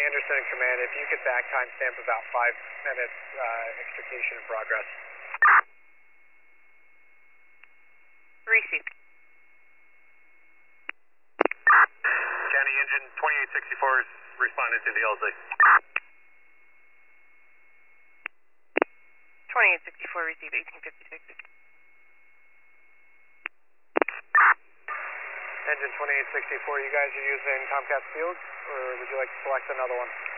Anderson Command, if you could back timestamp about 5 minutes, extrication in progress. Received. County engine 2864 is responding to the LZ. 2864, receive 1856. Engine 2864, you guys are using Comcast Field, or would you like to select another one?